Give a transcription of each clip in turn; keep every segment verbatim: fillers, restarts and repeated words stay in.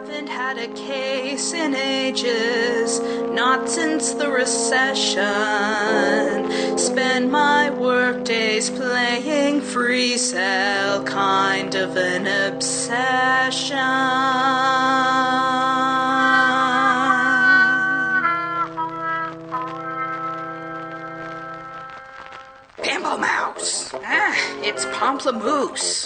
Haven't had a case in ages, not since the recession. Spend my work days playing free cell, kind of an obsession. Pimple Mouse! Ah, it's Pamplemousse.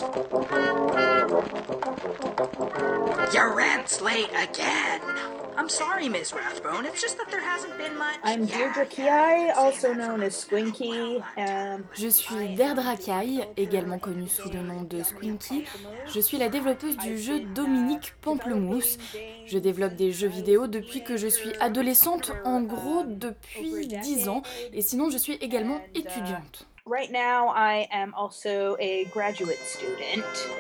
Your rent's late again. I'm sorry, Miss Rathbone. It's just that there hasn't been much. I'm Deirdre Kiai, also known as Squinky. And... Je suis Deirdre Kiai, également connue sous le nom de Squinky. Je suis la développeuse du jeu Dominique Pamplemousse. Je développe des jeux vidéo depuis que je suis adolescente, en gros depuis dix ans, et sinon je suis également étudiante. Right now, I am also a graduate student.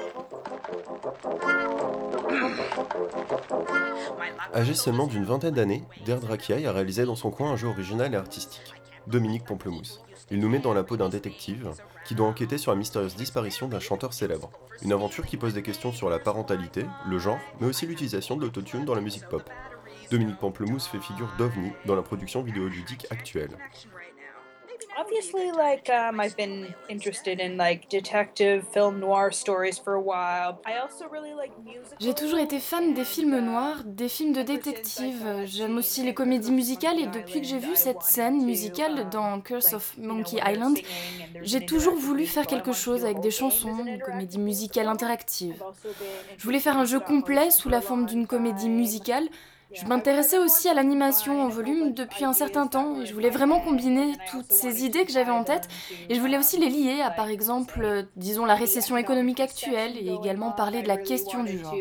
Âgée seulement d'une vingtaine d'années, Deirdre Kiai a réalisé dans son coin un jeu original et artistique, Dominique Pamplemousse. Il nous met dans la peau d'un détective qui doit enquêter sur la mystérieuse disparition d'un chanteur célèbre. Une aventure qui pose des questions sur la parentalité, le genre, mais aussi l'utilisation de l'autotune dans la musique pop. Dominique Pamplemousse fait figure d'ovni dans la production vidéoludique actuelle. Obviously, like, um, I've been interested in, like, detective film noir stories for a while. I also really like musicals. J'ai toujours été fan des films noirs, des films de détectives. J'aime aussi les comédies musicales et depuis que j'ai vu cette scène musicale dans Curse of Monkey Island, j'ai toujours voulu faire quelque chose avec des chansons, une comédie musicale interactive. Je voulais faire un jeu complet sous la forme d'une comédie musicale. Je m'intéressais aussi à l'animation en volume depuis un certain temps et je voulais vraiment combiner toutes ces idées que j'avais en tête et je voulais aussi les lier à, par exemple, euh, disons, la récession économique actuelle et également parler de la question du genre.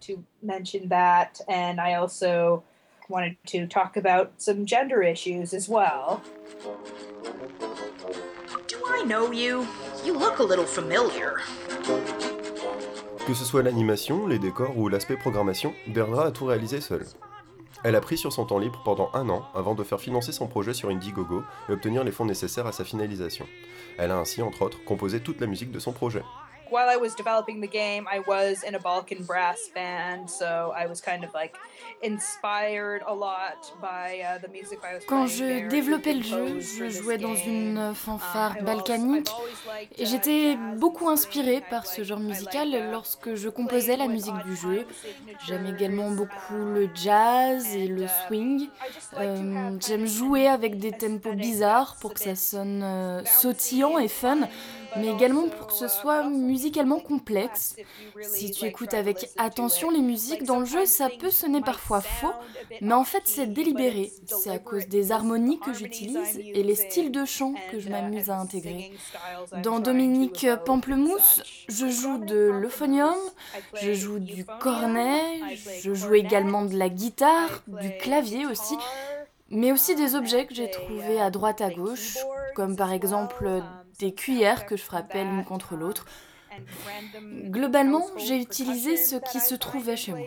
Que ce soit l'animation, les décors ou l'aspect programmation, Deirdre a tout réalisé seule. Elle a pris sur son temps libre pendant un an avant de faire financer son projet sur Indiegogo et obtenir les fonds nécessaires à sa finalisation. Elle a ainsi, entre autres, composé toute la musique de son projet. While I was developing the game, I was in a Balkan brass band, so I was kind of like inspired a lot by uh, the music I was playing. Quand je développais le jeu, je jouais dans une fanfare balkanique et j'étais beaucoup inspirée par ce genre musical lorsque je composais la musique du jeu. J'aime également beaucoup le jazz et le swing. Euh, j'aime jouer avec des tempos bizarres pour que ça sonne euh, sautillant et fun, mais également pour que ce soit musicalement complexe. Si tu écoutes avec attention les musiques dans le jeu, ça peut sonner parfois faux, mais en fait c'est délibéré. C'est à cause des harmonies que j'utilise et les styles de chant que je m'amuse à intégrer. Dans Dominique Pamplemousse, je joue de l'euphonium, je joue du cornet, je joue également de la guitare, du clavier aussi, mais aussi des objets que j'ai trouvés à droite à gauche, comme par exemple des cuillères que je frappais l'une contre l'autre. Globalement, j'ai utilisé ce qui se trouvait chez moi.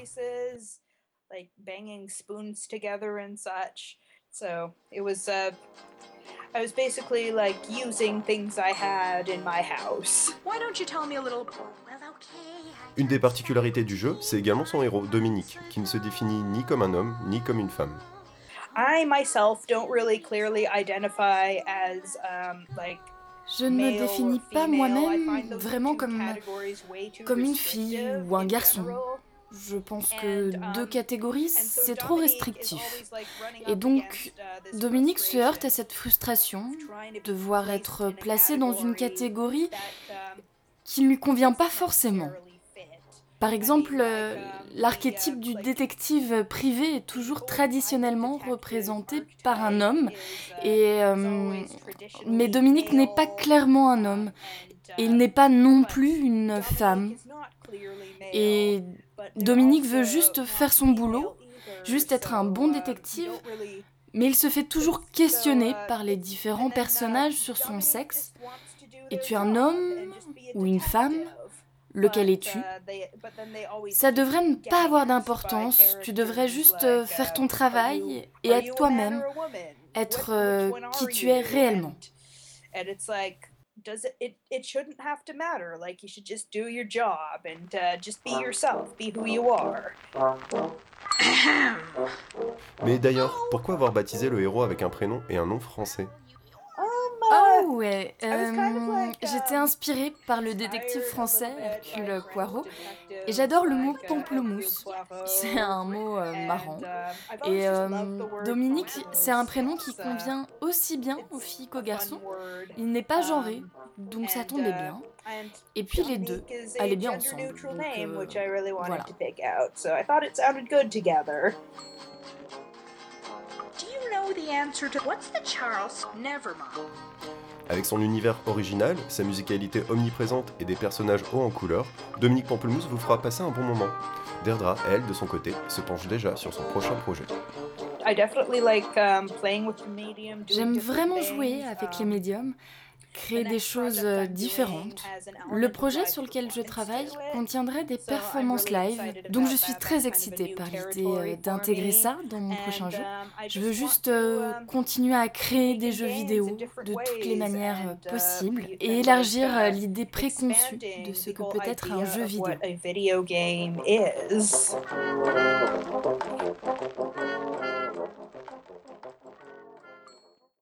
I was basically like using things I had in my house. Why don't you tell me a little? Well, okay. Une des particularités du jeu, c'est également son héros, Dominique, qui ne se définit ni comme un homme, ni comme une femme. I myself don't really clearly identify as um, like Je ne me définis pas moi-même vraiment comme, comme une fille ou un garçon. Je pense que deux catégories, c'est trop restrictif. Et donc, Dominique se heurte à cette frustration de devoir être placé dans une catégorie qui ne lui convient pas forcément. Par exemple, euh, l'archétype du détective privé est toujours traditionnellement représenté par un homme, et, euh, mais Dominique n'est pas clairement un homme, et il n'est pas non plus une femme. Et Dominique veut juste faire son boulot, juste être un bon détective, mais il se fait toujours questionner par les différents personnages sur son sexe. Es-tu un homme ou une femme ? Lequel es-tu ? Ça devrait ne pas avoir d'importance, tu devrais juste faire ton travail et être toi-même, être euh, qui tu es réellement. does it, it it shouldn't have to matter. Like you should just do your job and uh, just be yourself, be who you are. Mais d'ailleurs, pourquoi avoir baptisé le héros avec un prénom et un nom français? Oh ouais, euh, j'étais inspirée par le détective français Hercule Poirot et j'adore le mot pamplemousse. C'est un mot euh, marrant. Et euh, Dominique, c'est un prénom qui convient aussi bien aux filles qu'aux garçons. Il n'est pas genré, donc ça tombait bien. Et puis les deux allaient bien ensemble. Donc, euh, voilà. Avec son univers original, sa musicalité omniprésente et des personnages hauts en couleur, Dominique Pamplemousse vous fera passer un bon moment. Deirdre, elle, de son côté, se penche déjà sur son prochain projet. J'aime vraiment jouer avec les médiums, créer des choses différentes. Le projet sur lequel je travaille contiendrait des performances live, donc je suis très excitée par l'idée d'intégrer ça dans mon prochain jeu. Je veux juste continuer à créer des jeux vidéo de toutes les manières possibles et élargir l'idée préconçue de ce que peut être un jeu vidéo.